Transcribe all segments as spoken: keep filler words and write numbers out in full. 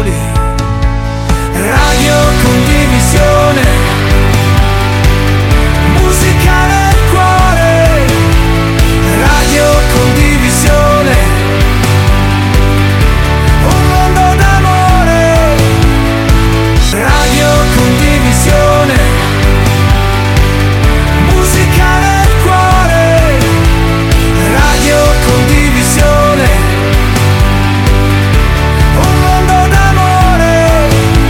soli. Radio Condivisione, musica nel cuore. Radio Condivisione, un mondo d'amore. Radio Condivisione, musica nel cuore. Radio Condivisione, un mondo d'amore.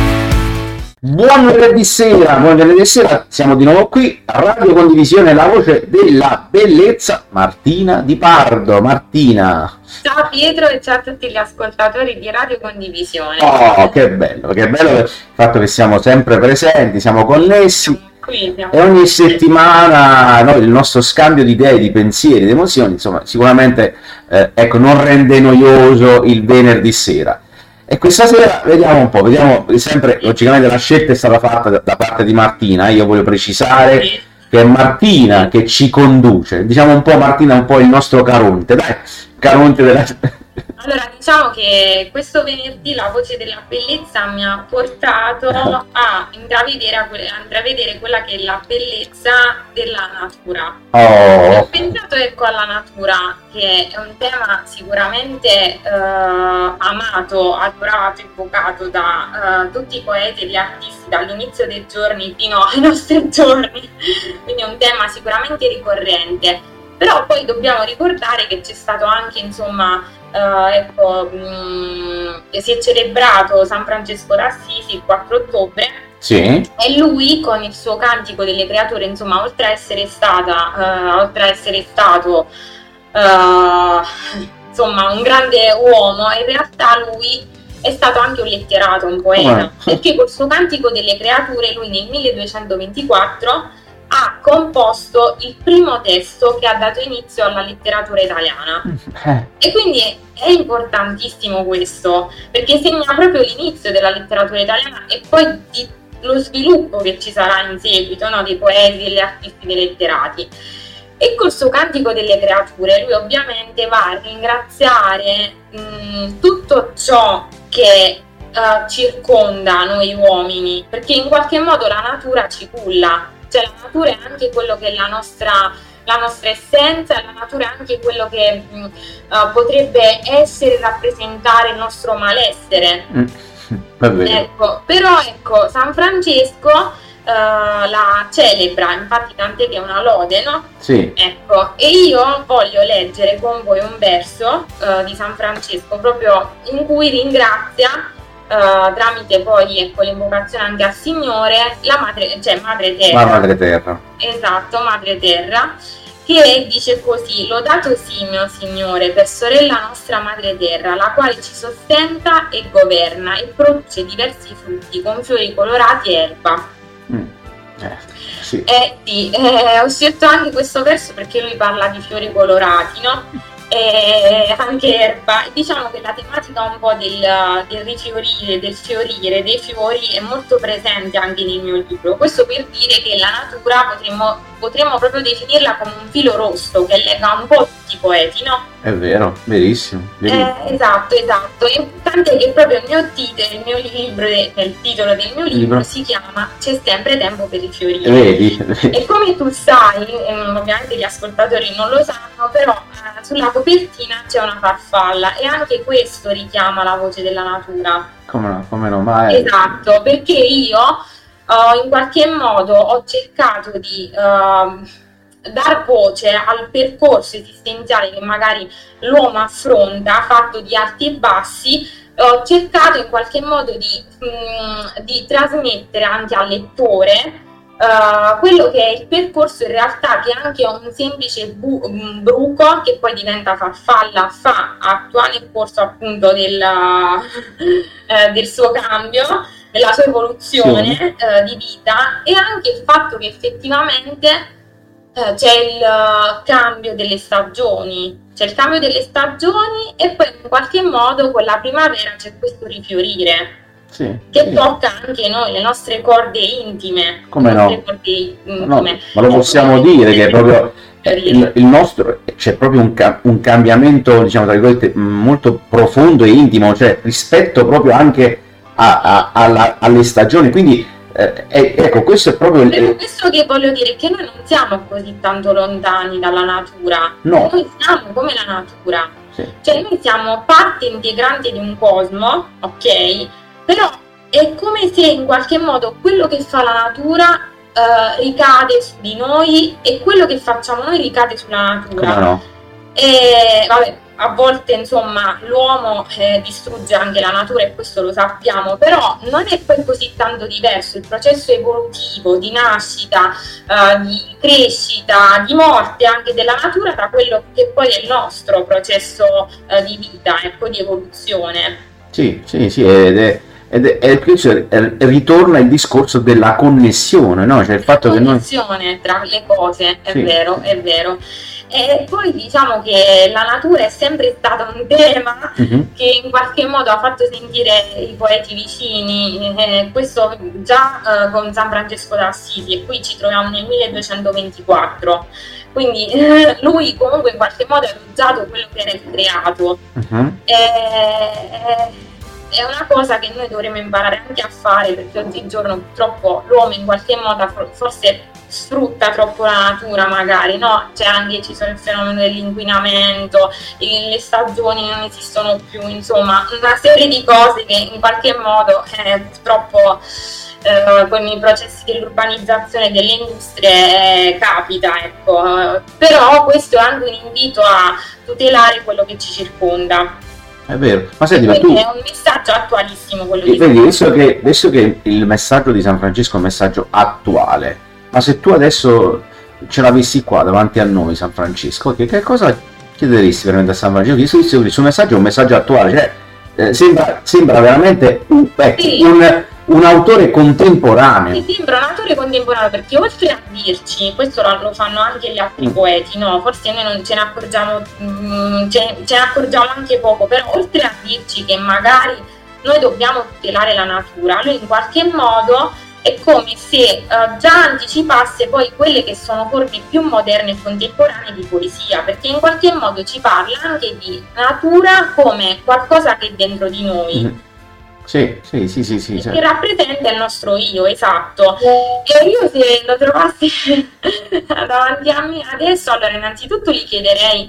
Buon venerdì sera, buon venerdì sera, siamo di nuovo qui a Radio Condivisione, la voce della bellezza, Martina Di Pardo. Martina. Ciao Pietro e ciao a tutti gli ascoltatori di Radio Condivisione. Oh, che bello, che bello il fatto che siamo sempre presenti, siamo connessi. Qui siamo E ogni settimana no, il nostro scambio di idee, di pensieri, di emozioni, insomma, sicuramente eh, ecco, non rende noioso il venerdì sera. E questa sera vediamo un po', vediamo sempre, logicamente la scelta è stata fatta da, da parte di Martina, io voglio precisare Sì. che è Martina che ci conduce, diciamo un po' Martina, un po' il nostro Caronte, dai, Caronte della... Allora, diciamo che questo venerdì la voce della bellezza mi ha portato a intravedere, a que- a intravedere quella che è la bellezza della natura. Oh, Ho pensato ecco alla natura, che è un tema sicuramente eh, amato, adorato, invocato da eh, tutti i poeti e gli artisti dall'inizio dei giorni fino ai nostri giorni, quindi è un tema sicuramente ricorrente. Però poi dobbiamo ricordare che c'è stato anche, insomma, eh, ecco, mh, si è celebrato San Francesco d'Assisi il quattro ottobre. sì, E lui con il suo Cantico delle Creature, insomma, oltre a essere stata, eh, oltre a essere stato eh, insomma un grande uomo, in realtà lui è stato anche un letterato, un poeta, Oh. perché col suo Cantico delle Creature lui nel milleduecentoventiquattro ha composto il primo testo che ha dato inizio alla letteratura italiana. eh, E quindi è, è importantissimo questo, perché segna proprio l'inizio della letteratura italiana e poi di, lo sviluppo che ci sarà in seguito, no, dei poeti, degli artisti, dei letterati. E col suo Cantico delle Creature lui ovviamente va a ringraziare mh, tutto ciò che uh, circonda noi uomini, perché in qualche modo la natura ci culla, cioè la natura è anche quello che è la nostra la nostra essenza, la natura è anche quello che mh, uh, potrebbe essere rappresentare il nostro malessere. mm, va bene. Ecco, però ecco, San Francesco uh, la celebra, infatti tant'è che è una lode, no? Sì, Ecco, e io voglio leggere con voi un verso uh, di San Francesco proprio in cui ringrazia uh, tramite poi ecco l'invocazione anche al Signore, la madre, cioè Madre Terra. la madre terra. Esatto, Madre Terra, che dice così: lodato sii mio Signore per sorella nostra Madre Terra, la quale ci sostenta e governa e produce diversi frutti con fiori colorati e erba. Mm, eh, sì. Eh sì, eh, ho scelto anche questo verso perché lui parla di fiori colorati, no? E anche erba. Diciamo che la tematica un po' del, del rifiorire, del fiorire dei fiori è molto presente anche nel mio libro. Questo per dire che la natura potremmo, potremmo proprio definirla come un filo rosso che lega un po' tutti i poeti, no? È vero, verissimo. verissimo. Eh, esatto, esatto. E tant'è che proprio il mio titolo, il mio libro, il titolo del mio libro Libro. si chiama C'è sempre tempo per rifiorire. Vedi? E come tu sai, ehm, ovviamente gli ascoltatori non lo sanno, però eh, sulla copertina c'è una farfalla e anche questo richiama la voce della natura. Come no, come no, ma è... Esatto, perché io eh, in qualche modo ho cercato di ehm, dar voce al percorso esistenziale che magari l'uomo affronta, fatto di alti e bassi. Ho cercato in qualche modo di, mh, di trasmettere anche al lettore uh, quello che è il percorso in realtà, che è anche un semplice bu- un bruco che poi diventa farfalla, fa attua nel corso appunto del, uh, del suo cambio, della sua evoluzione uh, di vita, e anche il fatto che effettivamente uh, c'è il uh, cambio delle stagioni. C'è il cambio delle stagioni e poi in qualche modo con la primavera c'è questo rifiorire, sì, che sì. tocca anche noi, le nostre corde intime. Come le no? nostre corde intime. No, ma lo possiamo dire che è proprio il, il nostro, c'è proprio un, ca- un cambiamento, diciamo tra virgolette, molto profondo e intimo, cioè rispetto proprio anche a- a- alla- alle stagioni, quindi eh, eh, ecco, questo è proprio il... Per questo che voglio dire è che noi non siamo così tanto lontani dalla natura, No. noi siamo come la natura, Sì. cioè noi siamo parte integrante di un cosmo, ok? Però è come se in qualche modo quello che fa la natura eh, ricade su di noi e quello che facciamo noi ricade sulla natura. Come no? E vabbè, a volte insomma l'uomo eh, distrugge anche la natura e questo lo sappiamo, però non è poi così tanto diverso il processo evolutivo di nascita, eh, di crescita, di morte anche della natura da quello che poi è il nostro processo eh, di vita, ecco, di evoluzione. Sì, sì, sì, ed è, ed è, è- questo è- è- ritorna il discorso della connessione, no? Cioè il fatto che noi... Connessione tra le cose, è Sì. vero, è vero. E poi diciamo che la natura è sempre stata un tema Mhm. che in qualche modo ha fatto sentire i poeti vicini, eh, questo già eh, con San Francesco d'Assisi, e qui ci troviamo nel milleduecentoventiquattro, quindi eh, lui comunque in qualche modo ha elogiato quello che era il creato. Mhm. Eh, è una cosa che noi dovremmo imparare anche a fare, perché oggigiorno purtroppo l'uomo in qualche modo for- forse sfrutta troppo la natura, magari, no? C'è anche, ci sono il fenomeno dell'inquinamento, i- le stagioni non esistono più, insomma, una serie di cose che in qualche modo eh, purtroppo eh, con i processi dell'urbanizzazione delle industrie eh, capita, ecco. Eh, però questo è anche un invito a tutelare quello che ci circonda. È vero. Ma senti, ma tu... Quindi è un messaggio attualissimo quello di Vedi, visto che, visto che il messaggio di San Francesco è un messaggio attuale, ma se tu adesso ce l'avessi qua davanti a noi, San Francesco, che, che cosa chiederesti veramente a San Francesco? Visto che il suo messaggio è un messaggio attuale, cioè eh, sembra, sembra veramente un, ecco, Sì. un, un autore contemporaneo. Mi sembra un autore contemporaneo, perché oltre a dirci, questo lo, lo fanno anche gli altri Mm. poeti, no? Forse noi non ce ne accorgiamo, mm, ce, ce ne accorgiamo anche poco, però oltre a dirci che magari noi dobbiamo tutelare la natura, lui in qualche modo è come se eh, già anticipasse poi quelle che sono forme più moderne e contemporanee di poesia, perché in qualche modo ci parla anche di natura come qualcosa che è dentro di noi. Mhm. Sì, sì, sì, sì, sì, Che sì. rappresenta il nostro io, esatto. E io se lo trovassi davanti a me adesso, allora innanzitutto gli chiederei,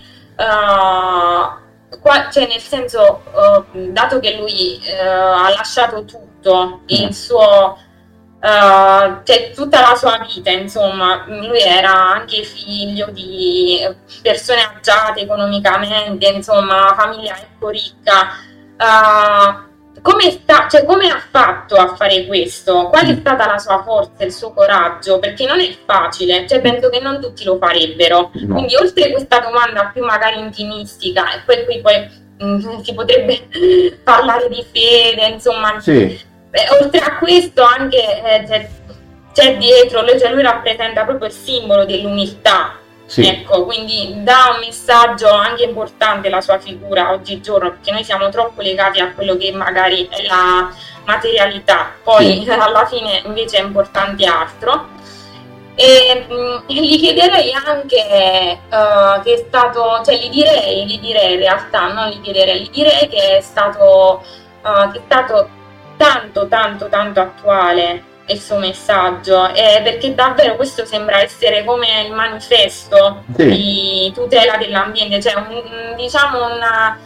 uh, qua, cioè nel senso, uh, dato che lui uh, ha lasciato tutto, il suo, uh, cioè tutta la sua vita, insomma, lui era anche figlio di persone agiate economicamente, insomma, una famiglia ecco ricca. Uh, come, sta, cioè, come ha fatto a fare questo? Qual è stata la sua forza, il suo coraggio? Perché non è facile, cioè penso che non tutti lo farebbero. No. Quindi oltre a questa domanda più magari intimistica, e poi qui poi mm, si potrebbe parlare di fede, insomma, Sì, eh, oltre a questo anche eh, c'è, c'è dietro, lui, cioè lui rappresenta proprio il simbolo dell'umiltà. sì. Ecco, quindi dà un messaggio anche importante la sua figura oggigiorno, perché noi siamo troppo legati a quello che magari è la materialità, poi Sì. alla fine invece è importante altro. E mh, gli chiederei anche eh, che è stato, cioè gli direi, gli direi in realtà, non gli chiederei, gli direi che è stato, eh, che è stato tanto tanto tanto attuale il suo messaggio, eh, perché davvero questo sembra essere come il manifesto Sì. di tutela dell'ambiente, cioè un, un- diciamo una,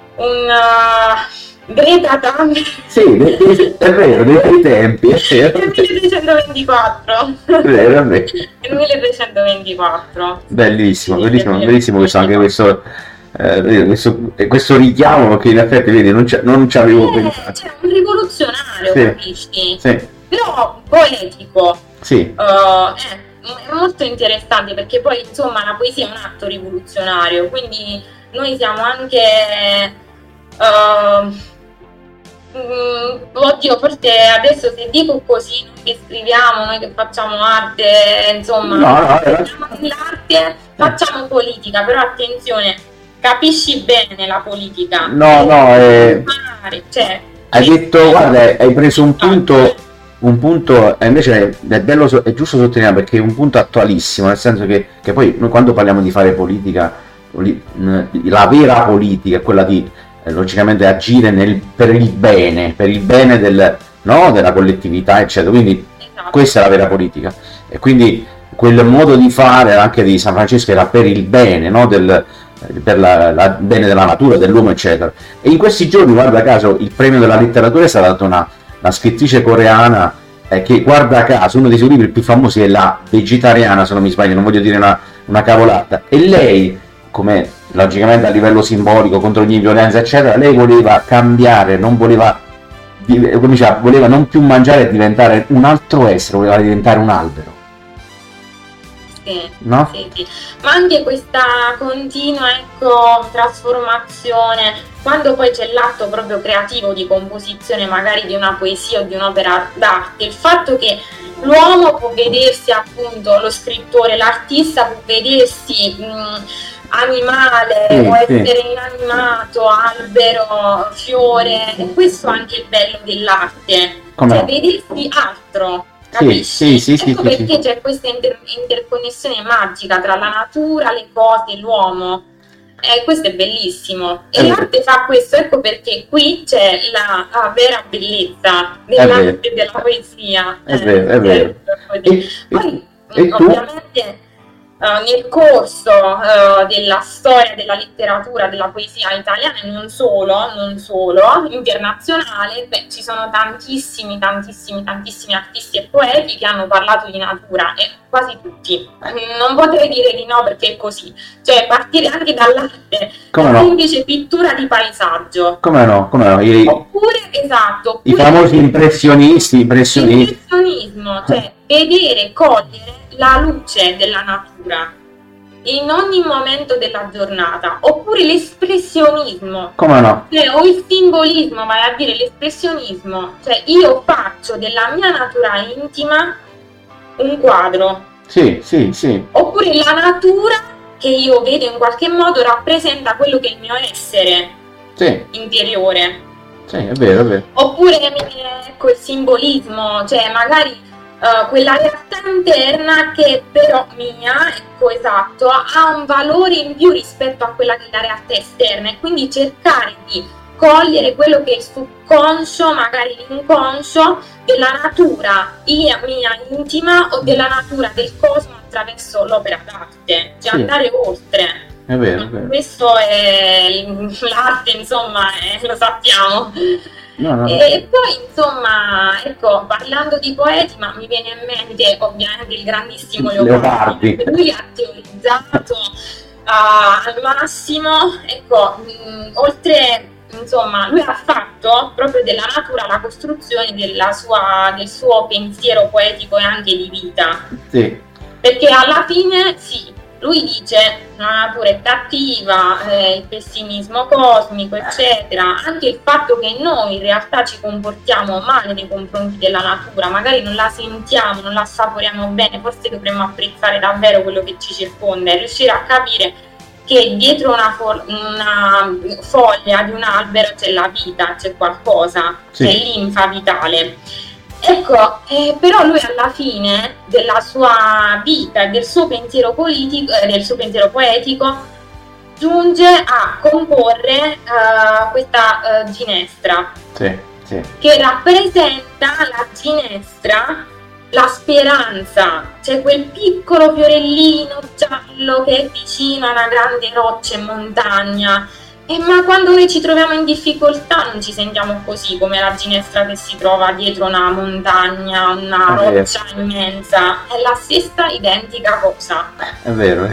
una Greta Thunberg Sì, dei- dei- è vero, dei bei tempi, è vero, nel milleduecentoventiquattro. è vero, è vero. Nel milleduecentoventiquattro. Bellissimo, Sì, bellissimo, sì, bellissimo questo, anche sì. questo, eh, vedi, questo, eh, questo richiamo che in effetti vedi, non, ci- non ci avevo Eh, pensato. cioè, un rivoluzionario, Sì. capisci? Sì, Però poetico. sì, Uh, è, è molto interessante perché poi insomma la poesia è un atto rivoluzionario, quindi noi siamo anche uh, mm, oddio, forse adesso se dico così, noi che scriviamo, noi che facciamo arte, insomma, No, no, eh. facciamo l'arte, facciamo politica, però attenzione, capisci bene la politica. no, no, eh, Cioè, hai detto, guarda, hai preso un punto, un punto, e invece è, è bello, so- è giusto sottolineare perché è un punto attualissimo, nel senso che, che poi noi quando parliamo di fare politica, poli- mh, la vera politica è quella di eh, logicamente agire nel, per il bene, per il bene del, no, della collettività, eccetera. Quindi Esatto. questa è la vera politica. E quindi quel modo di fare anche di San Francesco era per il bene, no, del, per la, la bene della natura, dell'uomo, eccetera. E in questi giorni, guarda caso, il premio della letteratura è stata data a una, una scrittrice coreana eh, che, guarda caso, uno dei suoi libri più famosi è La Vegetariana, se non mi sbaglio, non voglio dire una, una cavolata. E lei, come logicamente a livello simbolico, contro ogni violenza, eccetera, lei voleva cambiare, non voleva, come diceva, voleva non più mangiare e diventare un altro essere, voleva diventare un albero. Sì, No? sì, sì. Ma anche questa continua, ecco, trasformazione, quando poi c'è l'atto proprio creativo di composizione magari di una poesia o di un'opera d'arte, il fatto che l'uomo può vedersi, appunto, lo scrittore, l'artista può vedersi mh, animale, Sì, può sì. essere inanimato, albero, fiore, e questo è anche il bello dell'arte, Come cioè no? vedersi altro. Sì, Capisci? sì, sì, sì, Ecco sì, perché sì. c'è questa inter- interconnessione magica tra la natura, le cose, l'uomo. E questo è bellissimo. È E vero. l'arte fa questo, ecco perché qui c'è la, la vera bellezza vero. dell'arte e della poesia. È vero, è vero. così. E, Poi, e, e tu? ovviamente, eh, nel corso eh, della storia della letteratura, della poesia italiana e non solo, non solo, internazionale, beh, ci sono tantissimi, tantissimi, tantissimi artisti e poeti che hanno parlato di natura, e quasi tutti. Non potrei dire di no perché è così. Cioè, partire anche dall'arte, Come la no? semplice pittura di paesaggio. Come no? Come no? I, Oppure, esatto, i oppure famosi impressionisti, impressionisti. l'impressionismo, cioè vedere, cogliere la luce della natura in ogni momento della giornata, oppure l'espressionismo, Come no? cioè, o il simbolismo, vale a dire l'espressionismo, cioè io faccio della mia natura intima un quadro, Sì, sì, sì. oppure la natura che io vedo in qualche modo rappresenta quello che è il mio essere Sì, interiore. sì, è vero, è vero. Oppure ecco il simbolismo, cioè magari uh, quella realtà interna che però mia, ecco esatto, ha un valore in più rispetto a quella che è la realtà esterna, e quindi cercare di cogliere quello che è il subconscio, magari l'inconscio della natura mia, mia intima o della natura del cosmo attraverso l'opera d'arte, cioè Sì. andare oltre. È vero, è vero. Questo è l'arte, insomma, eh, lo sappiamo. No, no. E poi, insomma, ecco, parlando di poeti, ma mi viene in mente ovviamente il grandissimo Leopardi. Leopardi. Lui ha teorizzato uh, al massimo, ecco, mh, oltre, insomma, lui ha fatto proprio della natura la costruzione della sua, del suo pensiero poetico e anche di vita. Sì, Perché alla fine, sì, lui dice la natura è cattiva, eh, il pessimismo cosmico, eccetera. Anche il fatto che noi in realtà ci comportiamo male nei confronti della natura, magari non la sentiamo, non la assaporiamo bene, forse dovremmo apprezzare davvero quello che ci circonda e riuscire a capire che dietro una, fo- una foglia di un albero c'è la vita, c'è qualcosa, Sì. c'è linfa vitale. Ecco, eh, però lui alla fine della sua vita e del suo pensiero politico, eh, del suo pensiero poetico, giunge a comporre eh, questa eh, ginestra, sì, sì. che rappresenta la ginestra, la speranza, cioè quel piccolo fiorellino giallo che è vicino a una grande roccia e montagna. Eh, ma quando noi ci troviamo in difficoltà non ci sentiamo così, come la ginestra che si trova dietro una montagna, una È vero. roccia immensa. È la stessa identica cosa. È vero.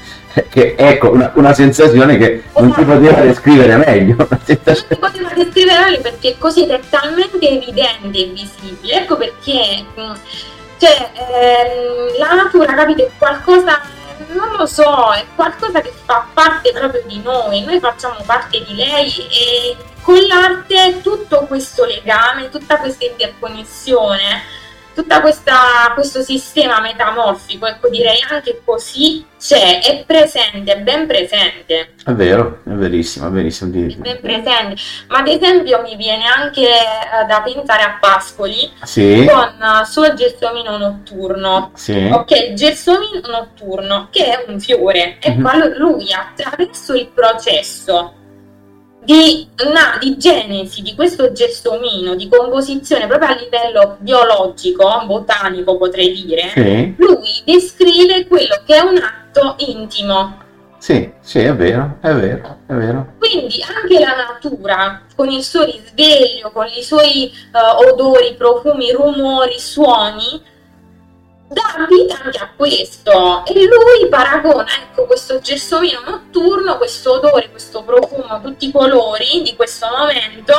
Che, ecco, una, una sensazione che non si poteva descrivere meglio. Una Non sensazione- si poteva descrivere meglio perché così è talmente evidente e visibile. Ecco perché mh, cioè, ehm, la natura, capite, è qualcosa, non lo so, è qualcosa che fa parte proprio di noi, noi facciamo parte di lei, e con l'arte tutto questo legame, tutta questa interconnessione, tutta questa, questo sistema metamorfico, ecco, direi anche così, c'è, è presente, è ben presente. È vero, è verissimo, è verissimo. È ben presente, ma ad esempio mi viene anche eh, da pensare a Pascoli Sì, con uh, suo gelsomino notturno. sì. Ok, il gelsomino notturno che è un fiore, e Mhm. quello lui attraverso il processo di, na, di genesi di questo gelsomino, di composizione proprio a livello biologico, botanico potrei dire, Sì. lui descrive quello che è un atto intimo. Sì, sì, è vero, è vero, è vero. Quindi anche la natura, con il suo risveglio, con i suoi uh, odori, profumi, rumori, suoni, dà vita anche a questo. E lui paragona, ecco, questo gelsomino notturno, questo odore, questo profumo, tutti i colori di questo momento,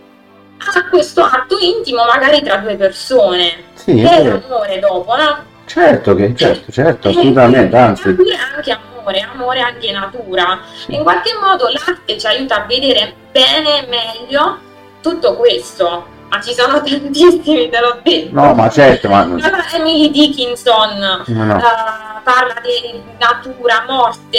a questo atto intimo magari tra due persone. Sì, Che è è vero. l'amore dopo, no? Certo che, certo, certo, E- assolutamente, e- anzi. Natura è anche amore, amore è anche natura. Sì. In qualche modo l'arte ci aiuta a vedere bene e meglio tutto questo. Ma ci sono tantissimi, te l'ho detto. No, ma certo, ma Allora, Emily Dickinson no, no. eh, parla di natura, morte,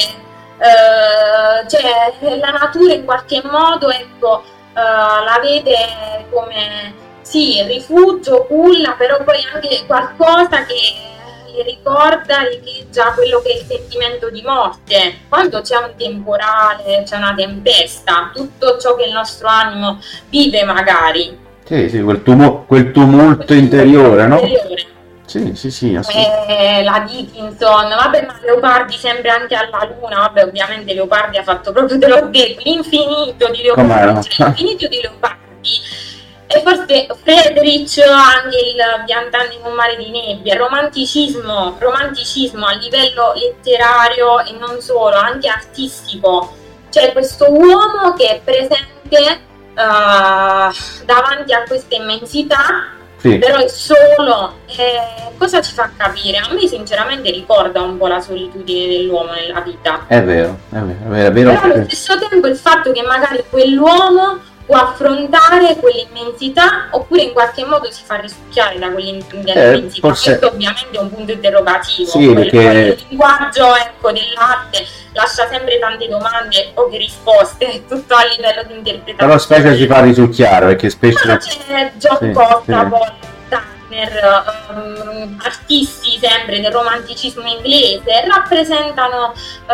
eh, cioè la natura in qualche modo, ecco, eh, la vede come sì, rifugio, culla, però poi anche qualcosa che le ricorda, riecheggia quello che è il sentimento di morte. Quando c'è un temporale, c'è una tempesta, tutto ciò che il nostro animo vive magari. Sì, sì, quel, tumu- quel tumulto interiore, no? Interiore. Sì, sì, sì, assolutamente. Eh, la Dickinson, vabbè, ma Leopardi sempre anche alla Luna, vabbè, ovviamente Leopardi ha fatto proprio, te l'ho detto, l'infinito di Com'è, Leopardi, no? cioè, l'infinito di Leopardi, e forse Friedrich anche il Piantando in un mare di nebbia, romanticismo, romanticismo a livello letterario e non solo, anche artistico, c'è questo uomo che è presente uh, davanti a questa immensità. Sì. Però è solo, eh, cosa ci fa capire? A me sinceramente ricorda un po' la solitudine dell'uomo nella vita. È vero, è vero, è vero, è vero. Però allo stesso tempo il fatto che magari quell'uomo può affrontare quell'immensità oppure in qualche modo si fa risucchiare da quell'immensità. Eh, forse- Questo ovviamente è un punto interrogativo. Sì, Quel- perché- Il linguaggio, ecco, dell'arte lascia sempre tante domande e poche risposte, è tutto a livello di interpretazione. Però specie si fa risucchiare perché spesso... Ma c'è John Sì, Costa, sì. Paul Turner, ehm, artisti sempre del romanticismo inglese, rappresentano eh,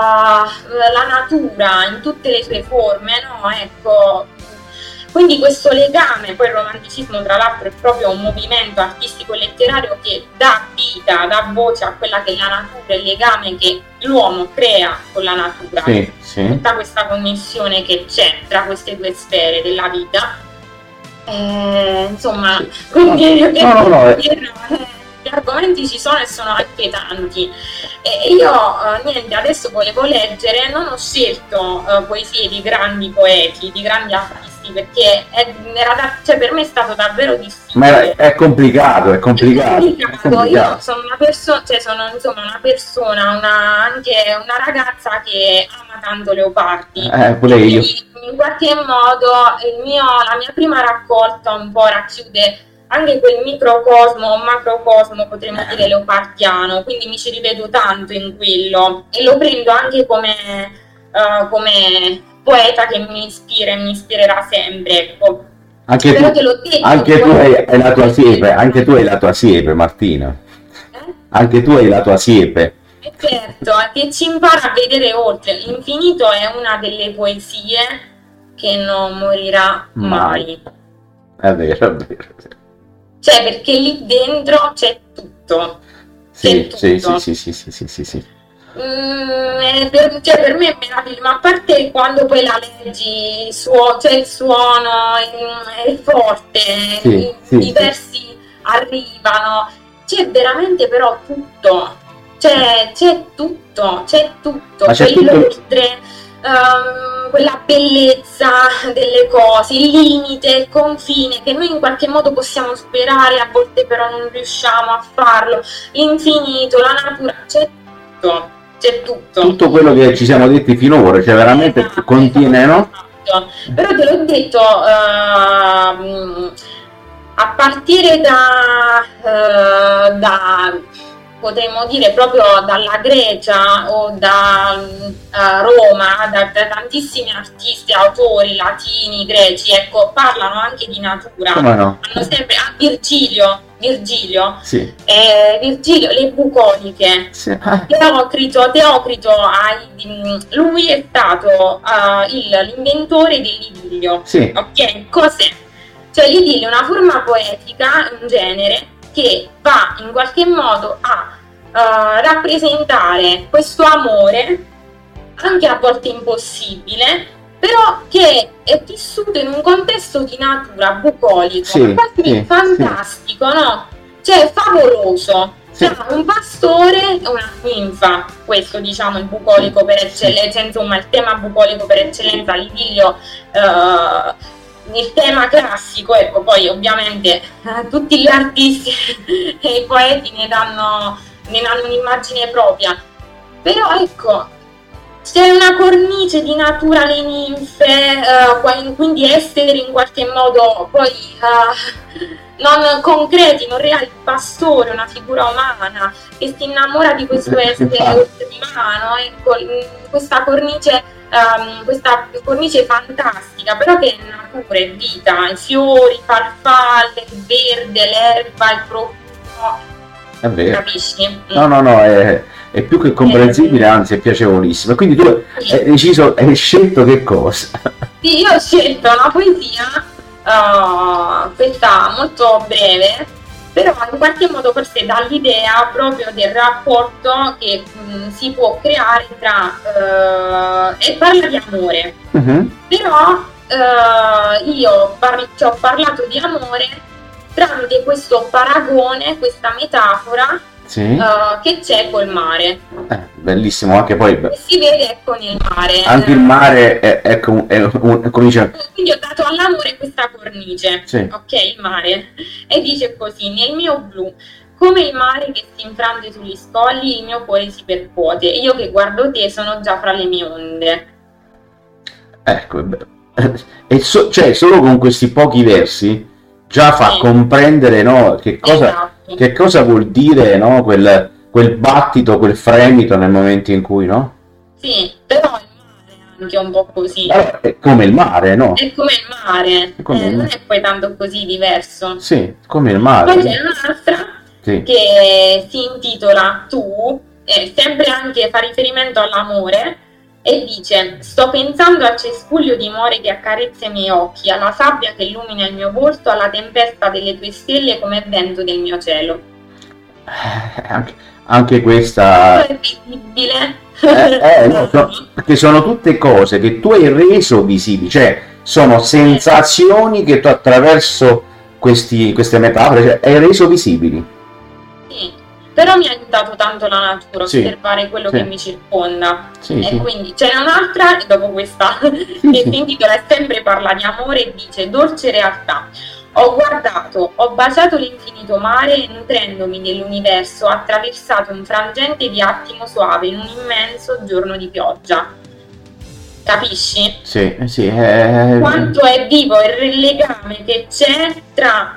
la natura in tutte le sue forme, no? Ecco. Quindi questo legame, poi il romanticismo tra l'altro è proprio un movimento artistico e letterario che dà vita, dà voce a quella che è la natura, il legame che l'uomo crea con la natura. Sì, sì. Tutta questa connessione che c'è tra queste due sfere della vita. Eh, insomma, Sì. quindi No, no, no, eh. gli argomenti ci sono e sono anche tanti. E io eh, niente, adesso volevo leggere, non ho scelto eh, poesie di grandi poeti, di grandi artisti, perché è, era da- cioè, per me è stato davvero difficile. Ma è, è complicato, è complicato. È È complicato. complicato. Io sono una persona, cioè sono insomma una persona, una, anche una ragazza che ama tanto Leopardi. Eh, pure io. Quindi, in qualche modo il mio, la mia prima raccolta un po' racchiude anche quel microcosmo o macrocosmo, potremmo dire, leopardiano, quindi mi ci rivedo tanto in quello e lo prendo anche come, eh, come poeta che mi ispira e mi ispirerà sempre, ecco. Anche Però tu, te l'ho detto, anche tu poi- hai, hai la tua siepe, anche tu hai la tua siepe, Martina. Eh? Anche tu hai la tua siepe. E certo, che ci impara a vedere oltre. L'infinito è una delle poesie che non morirà mai. È vero, è vero. Cioè, perché lì dentro c'è tutto. Sì, C'è sì, tutto. sì, sì, sì, sì, sì, sì. Mm, è per, cioè, per me è meraviglioso, ma a parte quando poi la leggi, il suo- cioè il suono è, è forte, Sì, i, sì, i versi arrivano, c'è veramente però tutto, c'è, c'è tutto, c'è tutto, Ma c'è quell'oltre, ehm, quella bellezza delle cose, il limite, il confine che noi in qualche modo possiamo superare, a volte però non riusciamo a farlo, l'infinito, la natura, c'è tutto. C'è tutto. Tutto quello che ci siamo detti finora, cioè veramente Esatto, contiene, no? esatto. Però te l'ho detto, ehm, a partire da, eh, da, potremmo dire proprio dalla Grecia o da eh, Roma, da, da tantissimi artisti, autori latini, greci, ecco, parlano anche di natura. Come no? Hanno sempre, ah, Virgilio, Virgilio, Sì. eh, Virgilio, le bucoliche. Sì. Ah, Teocrito, Teocrito hai- lui è stato eh, il- l'inventore dell'idillio. sì. Ok, cos'è? Cioè l'idillio è una forma poetica, un genere, che va in qualche modo a eh, rappresentare questo amore, anche a volte impossibile, però che è vissuto in un contesto di natura bucolico, Sì, quasi sì, fantastico, no? Cioè favoloso. Sì. C'è un pastore e una ninfa, questo diciamo il bucolico per eccellenza, insomma il tema bucolico per eccellenza, l'idillio, eh, il tema classico, ecco, poi ovviamente eh, tutti gli artisti e i poeti ne danno, ne danno un'immagine propria, però ecco, c'è una cornice di natura, le ninfe, eh, qua- quindi esseri in qualche modo poi eh, non concreti, non reali, il pastore, una figura umana che si innamora di questo essere umano, ecco, in questa cornice, ehm, questa cornice fantastica, però che è natura, è vita, i fiori, i farfalle, il verde, l'erba, il profumo, È vero. capisci? No, no, no, è, è più che comprensibile, anzi è piacevolissimo. E quindi tu hai deciso, hai scelto che cosa? Sì, io ho scelto una poesia, uh, questa molto breve, però in qualche modo forse dà l'idea proprio del rapporto che mh, si può creare tra... Uh, e parla di amore, Mhm. però uh, io par- ci ho parlato di amore tramite questo paragone, questa metafora Sì. uh, che c'è col mare. Eh, bellissimo, anche poi beh, E si vede ecco nel mare. anche il mare è, è, com- è un- come dice, Quindi ho dato all'amore questa cornice, Sì. ok, il mare, e dice così: nel mio blu, come il mare che si infrange sugli scogli, il mio cuore si percuote, io che guardo te sono già fra le mie onde. ecco, beh, e so- cioè solo con questi pochi versi già fa Sì. comprendere, no, che cosa, Esatto. che cosa vuol dire, no, quel, quel battito, quel fremito nel momento in cui, no? Sì, però il mare è anche un po' così. Allora, è come il mare, no? È come il mare, È come eh, il non mare. è poi tanto così diverso. Sì, come il Poi c'è mare. un'altra Sì. che si intitola Tu, e sempre anche fa riferimento all'amore, e dice: sto pensando al cespuglio di more che accarezza i miei occhi, alla sabbia che illumina il mio volto, alla tempesta delle tue stelle come vento del mio cielo. Eh, Anche, anche questa... È visibile. Eh, eh, no, so- perché sono tutte cose che tu hai reso visibili, cioè sono sensazioni che tu attraverso questi, queste metafore, cioè, hai reso visibili. Sì, però mi ha aiutato tanto la natura, Sì, osservare quello sì. che mi circonda. Sì, E sì. quindi c'è un'altra, e dopo questa, che si intitola e sempre parla di amore e dice: dolce realtà. Ho guardato, ho baciato l'infinito mare e nutrendomi dell'universo ho attraversato un frangente di attimo suave in un immenso giorno di pioggia. Capisci? Sì, sì, eh, Quanto è vivo il legame che c'è tra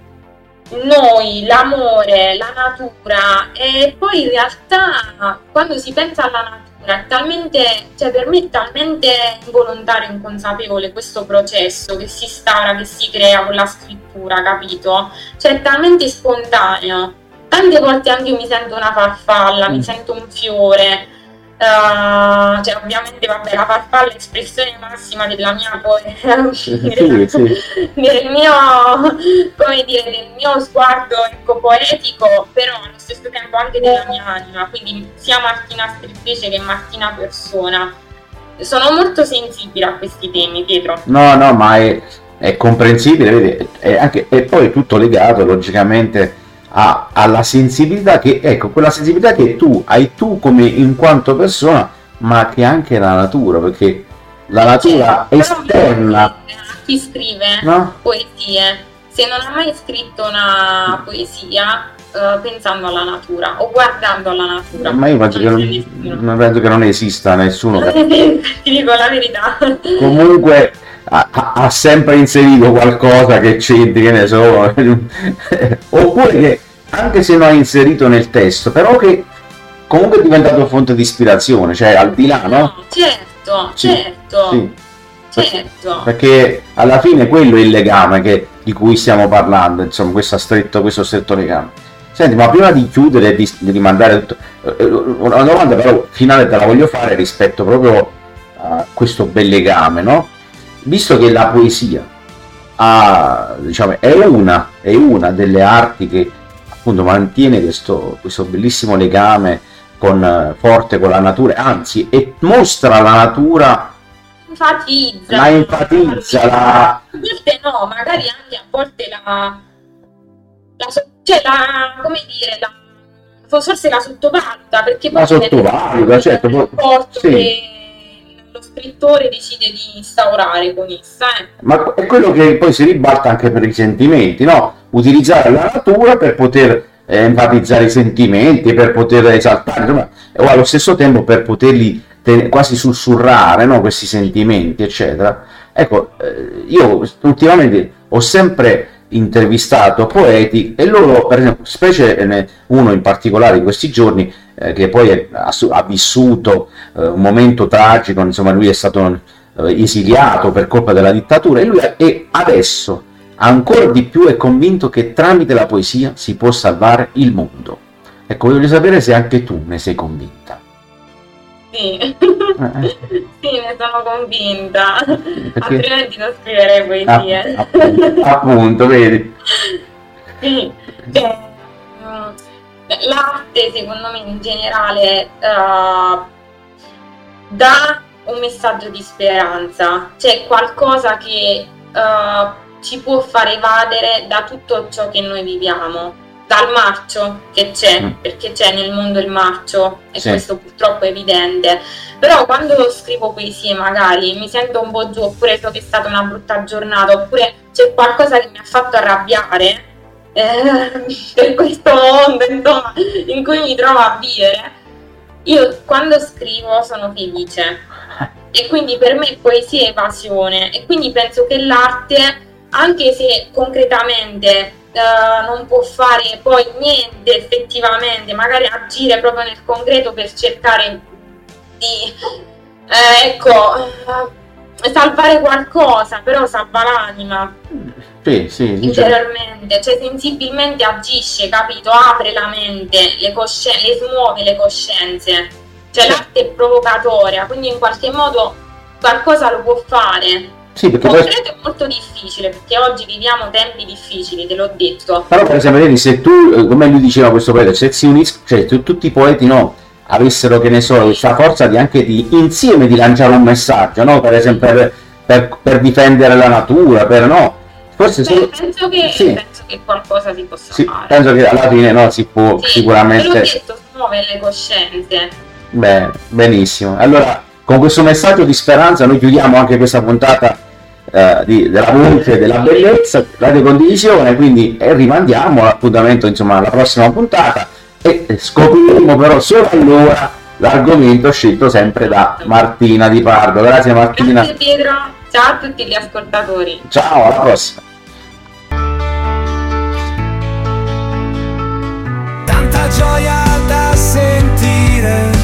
noi, l'amore, la natura, e poi in realtà quando si pensa alla natura è talmente, cioè per me è talmente involontario, inconsapevole questo processo che si instaura, che si crea con la scrittura, capito? Cioè è talmente spontaneo. Tante volte anche io mi sento una farfalla, Mm. mi sento un fiore. Uh, cioè ovviamente vabbè la farfalla è l'espressione massima della mia poesia, sì, sì. del mio, come dire, del mio sguardo ecco, poetico, però allo stesso tempo anche della mia anima, quindi sia Martina scrittrice che Martina persona. Sono molto sensibile a questi temi, Pietro. No, no, ma è, è comprensibile, vedi, è anche, e poi è tutto legato logicamente a- alla sensibilità che, ecco, quella sensibilità che tu hai tu come in quanto persona, ma che anche la natura, perché la natura Però esterna, chi scrive no? poesie, se non ha mai scritto una poesia eh, pensando alla natura o guardando alla natura, Ma io penso che c'è non, nessuno. non penso che non esista nessuno che Ti dico la verità. comunque ha, ha- ha sempre inserito qualcosa che c'entri, che ne so, oppure che anche se non ha inserito nel testo, però che comunque è diventato fonte di ispirazione, cioè al di là, no? Certo, Sì, certo, sì. certo. Perché alla fine quello è il legame che, di di cui stiamo parlando, insomma, questo stretto, questo stretto legame. Senti, ma prima di chiudere e di, di rimandare tutto, eh, una domanda però finale te la voglio fare rispetto proprio a questo bel legame, no? Visto che la poesia ha, diciamo, è una, è una delle arti che appunto mantiene questo, questo bellissimo legame con, forte con la natura, anzi, e mostra la natura, enfatizza, la enfatizza, la... a volte no, magari anche a volte la, la so- cioè la, come dire, la, forse la sottovaluta, perché poi La sottovaluta, certo, il poi- rapporto sì. che lo scrittore decide di instaurare con essa, eh. Ma è quello che poi si ribalta anche per i sentimenti, no? Utilizzare la natura per poter eh, enfatizzare i sentimenti, per poter esaltare, insomma, o allo stesso tempo per poterli ten- quasi sussurrare, no? Questi sentimenti, eccetera. Ecco, eh, io ultimamente ho sempre intervistato poeti e loro, per esempio, specie eh, uno in particolare in questi giorni, eh, che poi è- ha, su- ha vissuto eh, un momento tragico, insomma, lui è stato eh, esiliato per colpa della dittatura e lui è, e adesso ancora di più è convinto che tramite la poesia si può salvare il mondo. Ecco, voglio sapere se anche tu ne sei convinta. Sì. Eh, Sì, ne sono convinta, Perché? altrimenti non scriverei Ah, poesie. appunto, appunto, vedi? Sì, cioè, mm, l'arte secondo me in generale eh, dà un messaggio di speranza, c'è qualcosa che eh, ci può far evadere da tutto ciò che noi viviamo, dal marcio che c'è, Mm. perché c'è nel mondo il marcio e Sì. questo purtroppo è evidente, però quando scrivo poesie magari mi sento un po' giù, oppure so che è stata una brutta giornata, oppure c'è qualcosa che mi ha fatto arrabbiare eh, per questo mondo, insomma, in cui mi trovo a vivere, io quando scrivo sono felice e quindi per me poesia è evasione e quindi penso che l'arte, anche se concretamente eh, non può fare poi niente effettivamente, magari agire proprio nel concreto per cercare di eh, ecco eh, salvare qualcosa, però salva l'anima Sì, sì, diciamo. interiormente, cioè sensibilmente agisce, capito? Apre la mente, le, cosci- le smuove le coscienze, cioè l'arte è provocatoria, quindi in qualche modo qualcosa lo può fare. Sì, perché poi... Concreto è molto difficile, perché oggi viviamo tempi difficili, te l'ho detto. Però per esempio, vedi, se tu, eh, come lui diceva questo poeta, se si uniscono, cioè tu- tutti i poeti, no, avessero, che ne so, questa forza di anche di insieme di lanciare un messaggio, no? Per esempio per, per, per difendere la natura, per no. Forse Beh, solo... penso, che, sì. penso che qualcosa si possa Sì, fare. penso che alla fine no, si può Sì, sicuramente... te l'ho detto, smuove le coscienze. Beh, benissimo. Allora, con questo messaggio di speranza noi chiudiamo anche questa puntata eh, di, della voce della bellezza, radio condivisione, quindi e rimandiamo l'appuntamento insomma alla prossima puntata e scopriremo però solo allora l'argomento scelto sempre da Martina Di Pardo. Grazie Martina. Grazie Pietro, ciao a tutti gli ascoltatori. Ciao, alla prossima. Tanta gioia da sentire